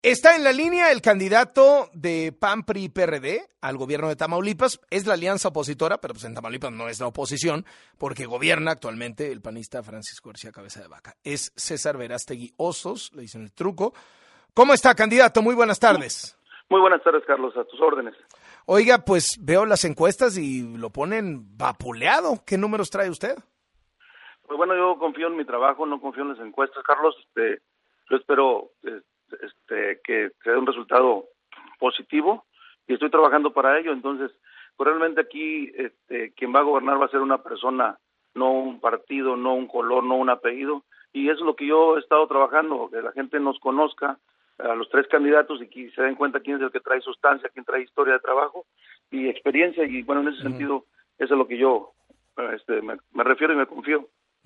Está en la línea el candidato de PAN, PRI y PRD al gobierno de Tamaulipas. Es la alianza opositora, pero pues en Tamaulipas no es la oposición, porque gobierna actualmente el panista Francisco García Cabeza de Vaca. Es César Verástegui Osos, le dicen el truco. ¿Cómo está, candidato? Muy buenas tardes. Muy buenas tardes, Carlos, a tus órdenes. Oiga, pues veo las encuestas y lo ponen vapuleado. ¿Qué números trae usted? Pues bueno, yo confío en mi trabajo, no confío en las encuestas, Carlos. Yo espero que se dé un resultado positivo y estoy trabajando para ello. Entonces, pues realmente aquí quien va a gobernar va a ser una persona, no un partido, no un color, no un apellido. Y eso es lo que yo he estado trabajando, que la gente nos conozca a los tres candidatos y que se den cuenta quién es el que trae sustancia, quién trae historia de trabajo y experiencia. Y bueno, en ese sentido, eso es lo que yo me refiero y me confío.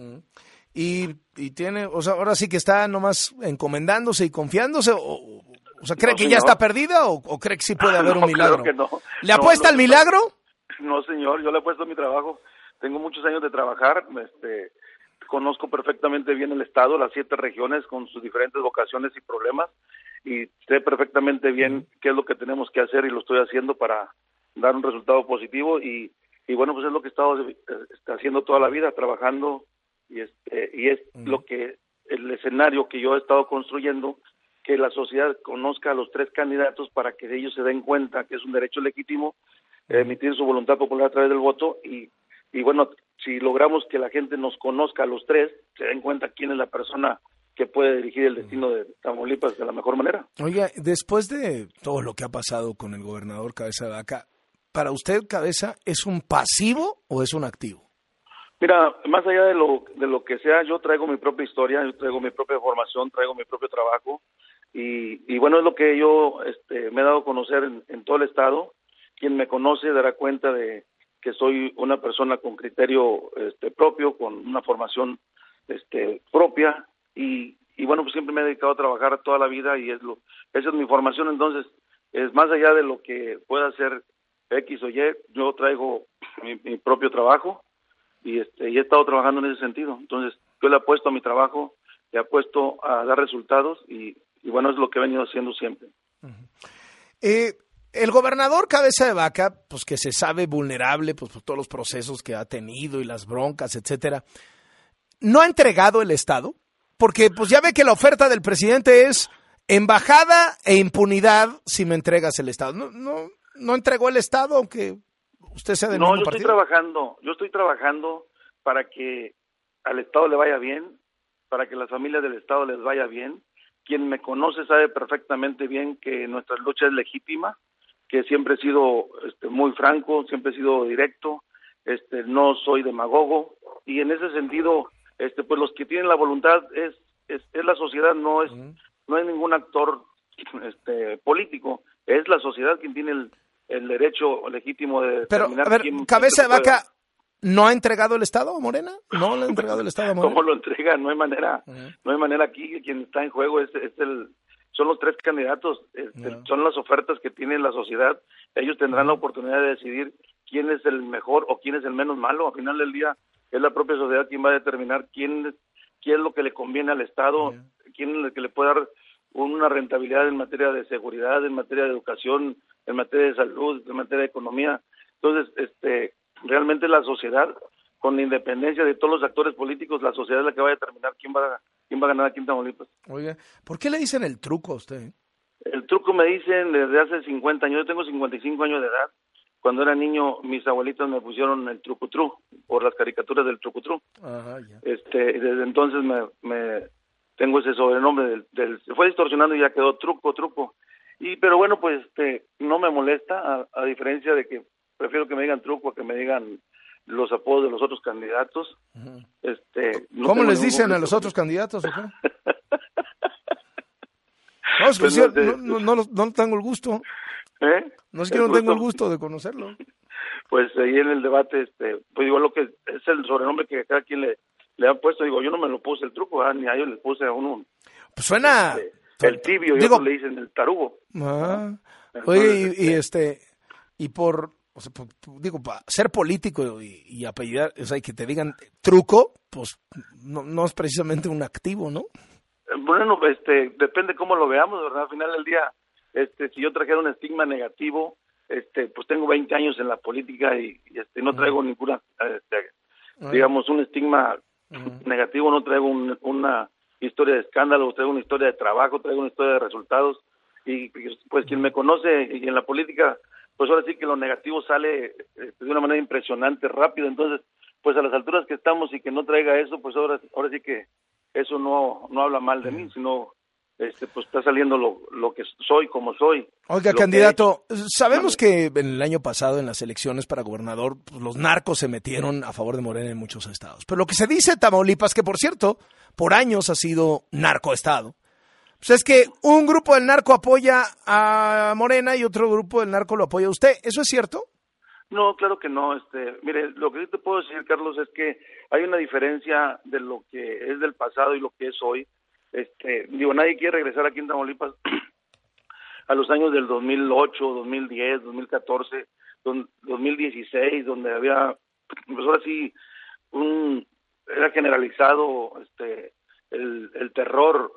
Y tiene, o sea, ahora sí que está nomás encomendándose y confiándose, o sea, ¿cree No, que señor. ya está perdida o cree que sí puede haber un milagro? Creo que no. ¿Le apuesta al milagro? No, señor, yo le apuesto a mi trabajo. Tengo muchos años de trabajar, conozco perfectamente bien el estado, las 7 regiones con sus diferentes vocaciones y problemas, y sé perfectamente bien qué es lo que tenemos que hacer y lo estoy haciendo para dar un resultado positivo y bueno, pues es lo que he estado haciendo toda la vida, trabajando y es lo que el escenario que yo he estado construyendo, que la sociedad conozca a los tres candidatos para que ellos se den cuenta que es un derecho legítimo emitir su voluntad popular a través del voto y bueno, si logramos que la gente nos conozca a los tres, se den cuenta quién es la persona que puede dirigir el destino de Tamaulipas de la mejor manera. Oiga, después de todo lo que ha pasado con el gobernador Cabeza de Vaca, ¿para usted, Cabeza, es un pasivo o es un activo? Mira, más allá de lo que sea, yo traigo mi propia historia, yo traigo mi propia formación, traigo mi propio trabajo y bueno, es lo que yo me he dado a conocer en todo el estado. Quien me conoce dará cuenta de que soy una persona con criterio propio, con una formación propia y bueno, pues siempre me he dedicado a trabajar toda la vida y esa es mi formación. Entonces, es más allá de lo que pueda ser X o Y, yo traigo mi propio trabajo y he estado trabajando en ese sentido. Entonces, yo le apuesto a mi trabajo, le apuesto a dar resultados y bueno, es lo que he venido haciendo siempre. El gobernador Cabeza de Vaca, pues que se sabe vulnerable pues por todos los procesos que ha tenido y las broncas, etcétera, ¿no ha entregado el Estado? Porque pues ya ve que la oferta del presidente es embajada e impunidad si me entregas el Estado. ¿No entregó el Estado aunque usted sea del mismo partido? Yo estoy trabajando para que al Estado le vaya bien, para que las familias del Estado les vaya bien. Quien me conoce sabe perfectamente bien que nuestra lucha es legítima, que siempre he sido muy franco, siempre he sido directo, no soy demagogo y en ese sentido, pues los que tienen la voluntad es la sociedad, no hay ningún actor político, es la sociedad quien tiene el derecho legítimo de determinar. Pero, a ver, Cabeza de Vaca, ¿no ha entregado el Estado a Morena? ¿No le ha entregado el Estado a Morena? ¿Cómo lo entrega? No hay manera. No hay manera aquí. Quien está en juego son los tres candidatos. Son las ofertas que tiene la sociedad. Ellos tendrán la oportunidad de decidir quién es el mejor o quién es el menos malo. Al final del día es la propia sociedad quien va a determinar quién es lo que le conviene al Estado, quién es el que le puede dar una rentabilidad en materia de seguridad, en materia de educación, en materia de salud, en materia de economía. Entonces, realmente la sociedad, con la independencia de todos los actores políticos, la sociedad es la que va a determinar quién va a ganar aquí en Tamaulipas. Oiga, ¿por qué le dicen el truco a usted? El truco me dicen desde hace 50 años, yo tengo 55 años de edad. Cuando era niño, mis abuelitas me pusieron el trucutru, por las caricaturas del trucutru. Ajá, ya. Desde entonces me tengo ese sobrenombre se fue distorsionando y ya quedó truco. Pero bueno, pues no me molesta, a diferencia de que prefiero que me digan truco a que me digan los apodos de los otros candidatos. No ¿Cómo les dicen conflicto. a los otros candidatos o qué? No tengo el gusto. No es que no tengo el gusto de conocerlo. Pues ahí en el debate, pues digo, lo que es el sobrenombre que cada quien le han puesto, digo, yo no me lo puse el truco, ni a ellos les puse a uno. Pues suena... el tibio, y otros le dicen el tarugo. Oye, y por... O sea, digo, para ser político y apellidar, o sea, y que te digan truco, pues no es precisamente un activo, ¿no? Bueno, depende cómo lo veamos, ¿verdad? Al final del día, si yo trajera un estigma negativo, pues tengo 20 años en la política y no traigo ninguna, digamos, un estigma negativo, no traigo una historia de escándalo, traigo una historia de trabajo, traigo una historia de resultados, y pues quien me conoce y en la política, pues ahora sí que lo negativo sale de una manera impresionante, rápido. Entonces, pues a las alturas que estamos y que no traiga eso, pues ahora sí que eso no habla mal de mí, sino pues está saliendo lo que soy, como soy. Oiga, candidato, sabemos que en el año pasado en las elecciones para gobernador, pues, los narcos se metieron a favor de Morena en muchos estados. Pero lo que se dice de Tamaulipas, que por cierto, por años ha sido narcoestado, pues es que un grupo del narco apoya a Morena y otro grupo del narco lo apoya a usted. ¿Eso es cierto? No, claro que no. Mire, lo que yo te puedo decir, Carlos, es que hay una diferencia de lo que es del pasado y lo que es hoy. Nadie quiere regresar aquí en Tamaulipas a los años del 2008, 2010, 2014, 2016, donde había, pues ahora sí, era generalizado el terror,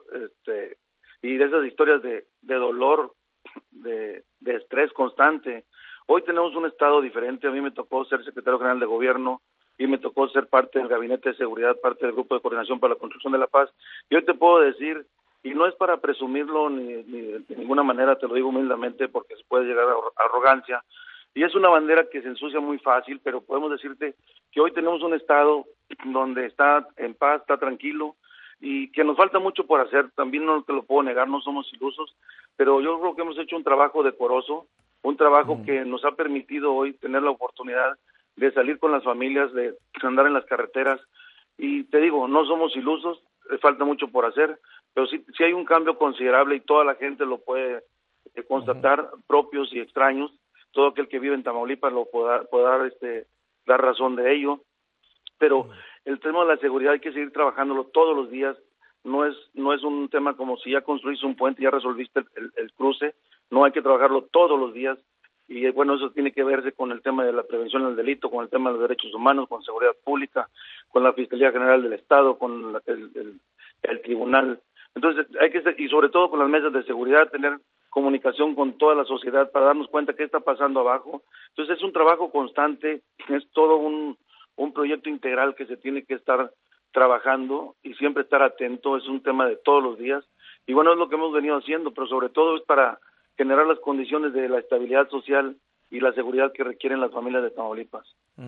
y de esas historias de dolor, de estrés constante. Hoy tenemos un estado diferente. A mí me tocó ser secretario general de gobierno y me tocó ser parte del gabinete de seguridad, parte del grupo de coordinación para la construcción de la paz. Y hoy te puedo decir, y no es para presumirlo ni de ninguna manera, te lo digo humildemente porque se puede llegar a arrogancia, y es una bandera que se ensucia muy fácil, pero podemos decirte que hoy tenemos un estado donde está en paz, está tranquilo, y que nos falta mucho por hacer. También no te lo puedo negar, no somos ilusos, pero yo creo que hemos hecho un trabajo decoroso, un trabajo que nos ha permitido hoy tener la oportunidad de salir con las familias, de andar en las carreteras, y te digo, no somos ilusos, falta mucho por hacer, pero sí hay un cambio considerable y toda la gente lo puede constatar, propios y extraños. Todo aquel que vive en Tamaulipas lo pueda dar razón de ello, pero el tema de la seguridad hay que seguir trabajándolo todos los días. No es un tema como si ya construiste un puente y ya resolviste el cruce. No, hay que trabajarlo todos los días, y bueno, eso tiene que verse con el tema de la prevención del delito, con el tema de los derechos humanos, con seguridad pública, con la Fiscalía General del Estado, con el tribunal. Entonces y sobre todo con las mesas de seguridad, tener comunicación con toda la sociedad para darnos cuenta qué está pasando abajo. Entonces es un trabajo constante, es todo un proyecto integral que se tiene que estar trabajando y siempre estar atento. Es un tema de todos los días, y bueno, es lo que hemos venido haciendo, pero sobre todo es para generar las condiciones de la estabilidad social y la seguridad que requieren las familias de Tamaulipas.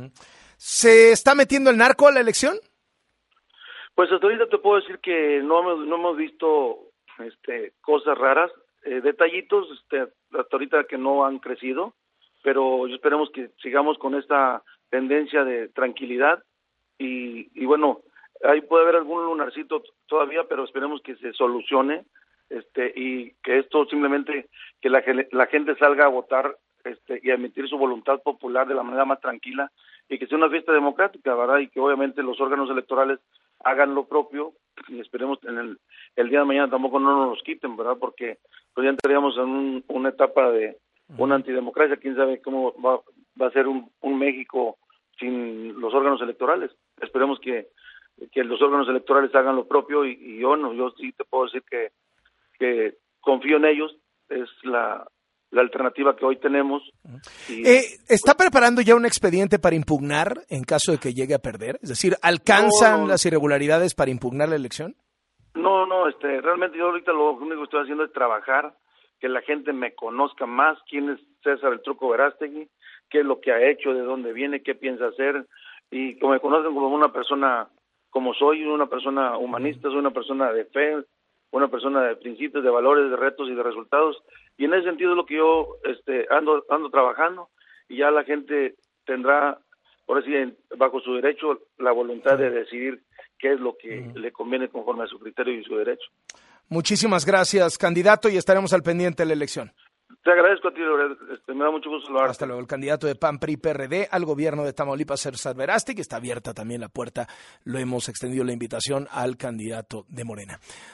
¿Se está metiendo el narco a la elección? Pues hasta ahorita te puedo decir que no hemos visto cosas raras, detallitos hasta ahorita que no han crecido, pero esperemos que sigamos con esta tendencia de tranquilidad, y bueno, ahí puede haber algún lunarcito todavía, pero esperemos que se solucione, y que esto simplemente, que la gente salga a votar y a emitir su voluntad popular de la manera más tranquila, y que sea una fiesta democrática, ¿verdad? Y que obviamente los órganos electorales hagan lo propio, y esperemos en el día de mañana tampoco no nos los quiten, ¿verdad? Porque pues ya entraríamos en una etapa de una antidemocracia. Quién sabe cómo va a ser un México sin los órganos electorales. Esperemos que los órganos electorales hagan lo propio, y yo sí te puedo decir que confío en ellos. Es la alternativa que hoy tenemos. ¿Está preparando ya un expediente para impugnar en caso de que llegue a perder? Es decir, ¿alcanzan las irregularidades para impugnar la elección? No, realmente yo ahorita lo único que estoy haciendo es trabajar, que la gente me conozca más, quién es César El Truco Verástegui, qué es lo que ha hecho, de dónde viene, qué piensa hacer, y que me conozcan como una persona, como soy, una persona humanista, soy una persona de fe, una persona de principios, de valores, de retos y de resultados, y en ese sentido es lo que yo ando trabajando, y ya la gente tendrá, por así, bajo su derecho, la voluntad de decidir qué es lo que le conviene conforme a su criterio y su derecho. Muchísimas gracias, candidato, y estaremos al pendiente de la elección. Te agradezco a ti, me da mucho gusto saludarte. Hasta luego. El candidato de PAN, PRI, PRD al gobierno de Tamaulipas, César Verástegui, que está abierta también la puerta. Lo hemos extendido la invitación al candidato de Morena.